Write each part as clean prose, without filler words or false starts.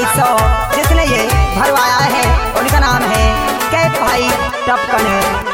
2200 जिसने ये भरवाया है उनका नाम है कैफ भाई टपकन।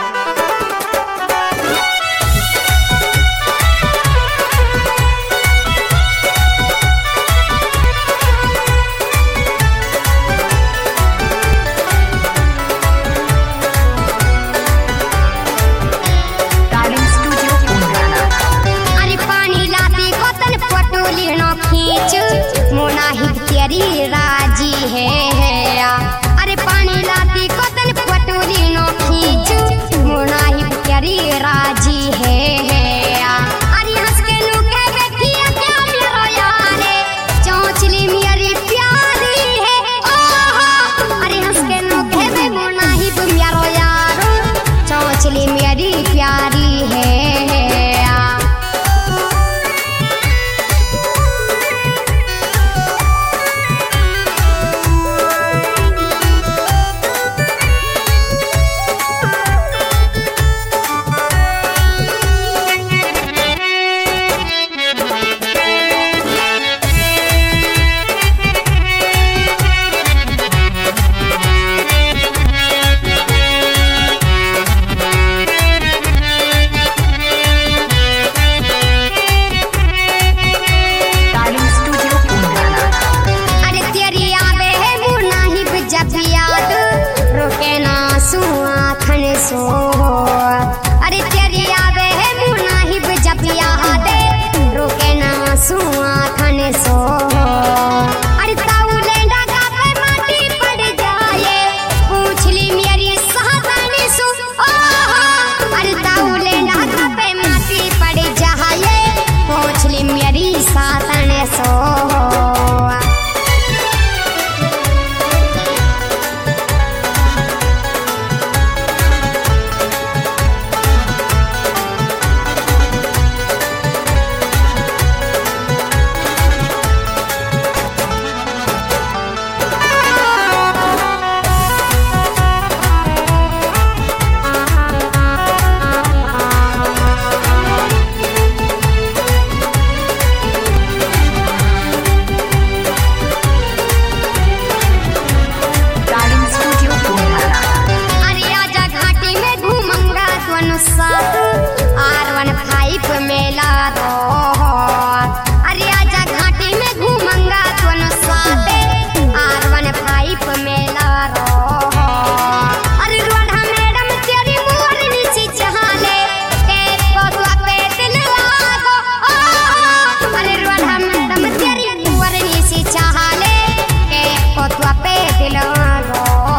राजी है अरे पानी लाती कतन पटोली नो खींच मोनाही प्यारी राजी है अरे हंस के नु के बैठिया क्या मेरो यारे चौचली मेरी प्यारी है ओहो अरे हंस के नु के मोनाही मेरो यारो चौचली मेरी प्यारी है। अरे तेरी आवे है मुनाही जब याद रोके ना सुआ खाने सो अरे ताऊ लेंडा का पे माटी पड़ जाए पूछ ली मेरी सावधानी सु अरे ताऊ लेंडा का पे माटी पड़ जाए पूछ ली मेरी सावधानी सो। R15 मेला दो अरे आजा घाटी में घूमंगा दोनों साथ R15 मेला दो अरे रोड़ा मैडम तेरी मोरनी सी चाले एक पौधा पे दिल लागो अरे रोड़ा मैडम तेरी मोरनी सी चाले एक पौधा पे दिल लागो।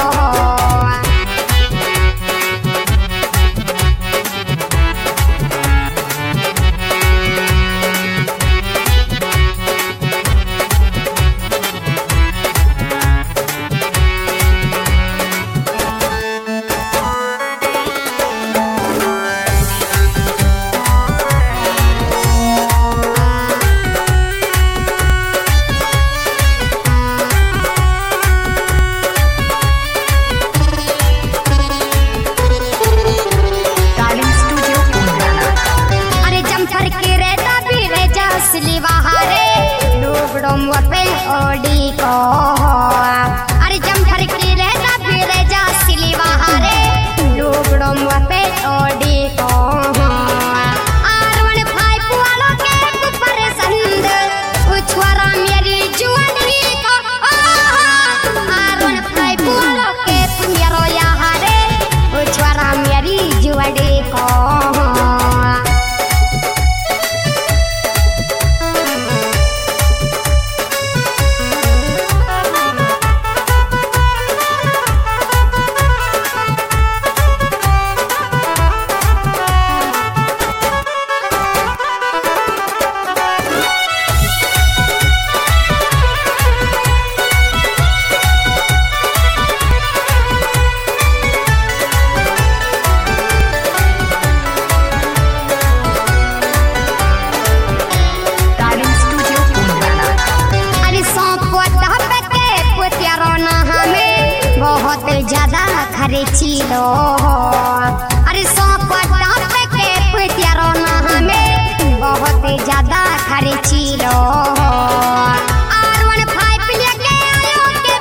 ओडी को अरे जमफर की रहता फिर जा सिली बहारे डूबड़ो पे ओडी को R15 वालों के ऊपर संद उछवारा मेरी जुआनी को R15 वालों के मेरो यारे उछवारा मेरी जुआनी को। ज्यादा खर्ची लो अरे के पुतियारो ना हमें बहुत ज्यादा खर्ची लो R15 लेके आयो के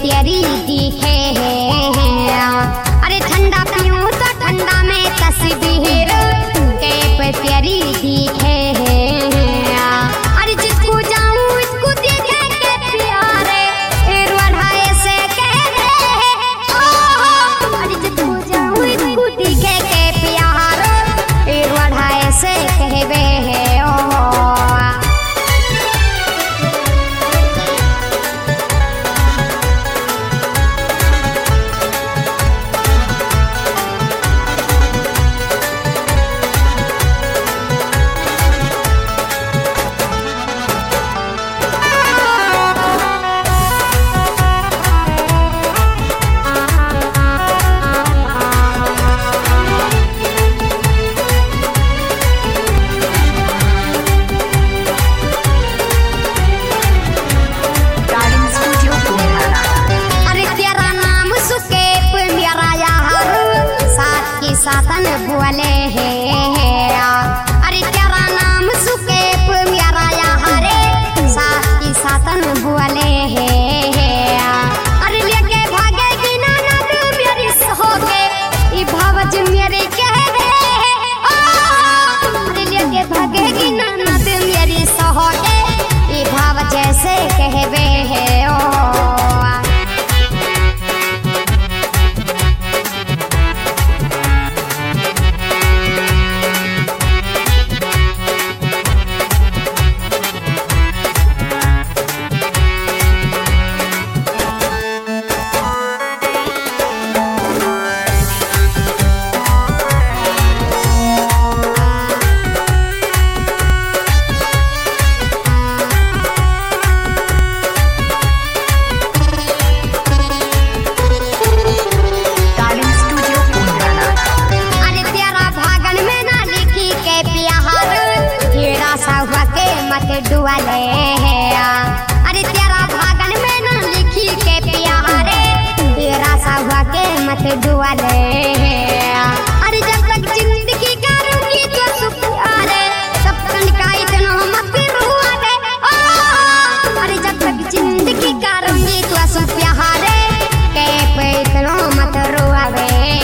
तेरी दिखे अरे ठंडा पीऊं तो ठंडा में तस्वीर कैप तेरी दिखे अरे जिसको जाऊं उसको देखे के प्यारे बढ़ाए से कह रहे अरे जिसको जाऊं उसको देखे के प्यारे बढ़ाए से कहवे है सातन बोले है अरे तेरा नाम सुकेप मेरा यहाँ रे साथ की सातन बोले है अरे लेके भागेगी ननद मेरी सहोगे ई भावज मेरे कह रहे अरे लेके भागेगी ननद मेरी सहोगे ई भाव जैसे कहवे है डुआले अरे तेरा भागन में ना लिखी के प्यारे तेरा सा हुआ के मत डुआले अरे जब तक जिंदगी करूंगी तो सुप्यारे तब तक का इतना मत रुआवे अरे जब तक जिंदगी करूंगी तो सुप्यारे के पे इतना मत रुआवे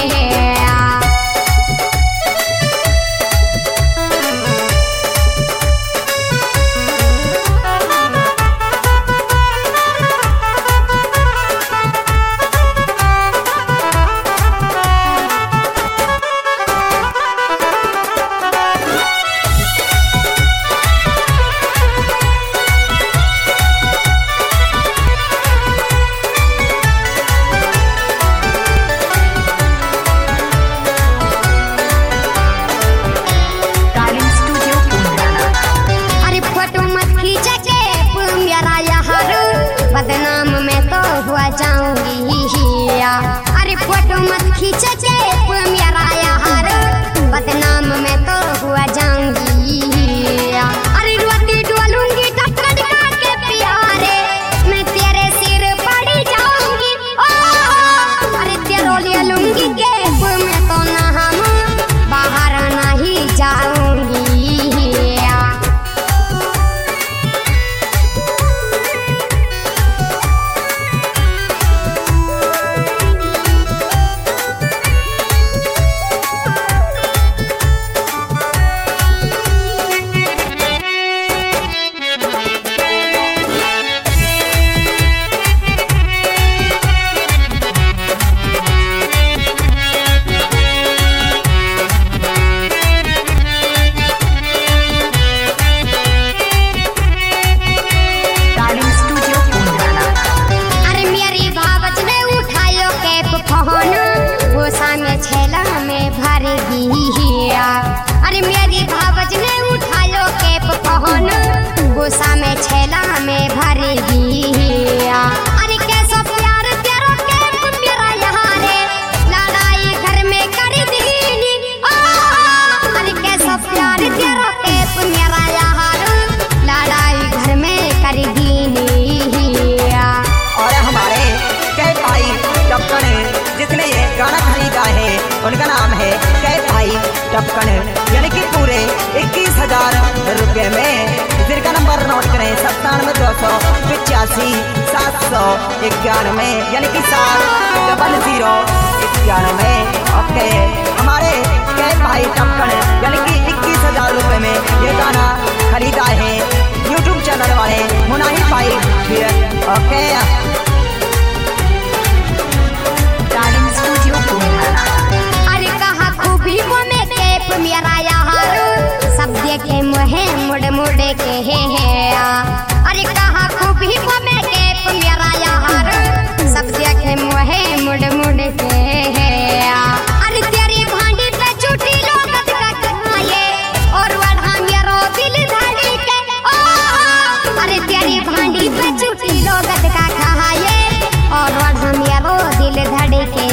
बदनाम मैं तो हुआ जाऊंगी अरे फोटो मत खींचे मेरा यार बदनाम मैं तो हुआ जाऊंगी अरे रोती डोलूंगी टक्कर के प्यारे मैं तेरे सिर पड़ी जाऊंगी अरे तेरो ले लूंगी कैप मैं तो ना हम बाहर नहीं जाऊंगी अरे मेरी भावज ने उठा लो कैप पहन गुस्सा में छेला में भरेगी अरे कैसा प्यार तेरा कैप मेरा यहाँ रे लड़ाई घर में कर दीनी अरे कैसा प्यार तेरा कैप मेरा यहाँ रे लड़ाई घर में कर दीनी और हमारे कैप भाई टपकन जिसने ये गाना खरीदा है उनका नाम है कैप भाई टपकन यानी कि पूरे 21,000 रुपये में जिनका नंबर नोट करें 97 285 7 791 यानी कि 70091। ओके हमारे कैद भाई टपकन यानी कि 21,000 रुपए में ये गाना खरीदा है यूट्यूब चैनल वाले मुनाही भाई। ओके अरे कहा खूबी वो में कैप मेरा यार सब देखे मुहे मुड़ मुड़ के है। अरे कहा खूबी वो में कैप मेरा यार सब देखे मुहे मुड़ मुड़ के है। अरे तेरी भांडी पे झूठी लोगत का खाए और वढ़ा मेरो दिल धड़ी के ओ। अरे तेरी भांडी पे झूठी लोगत का खाए और वढ़ा मेरो दिल धड़ी के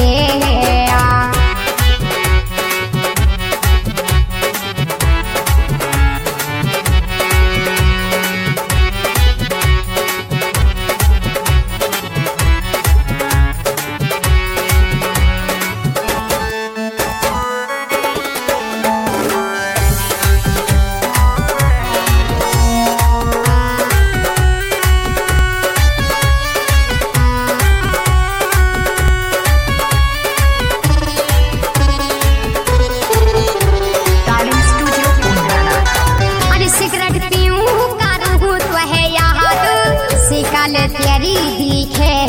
तेरी दिखे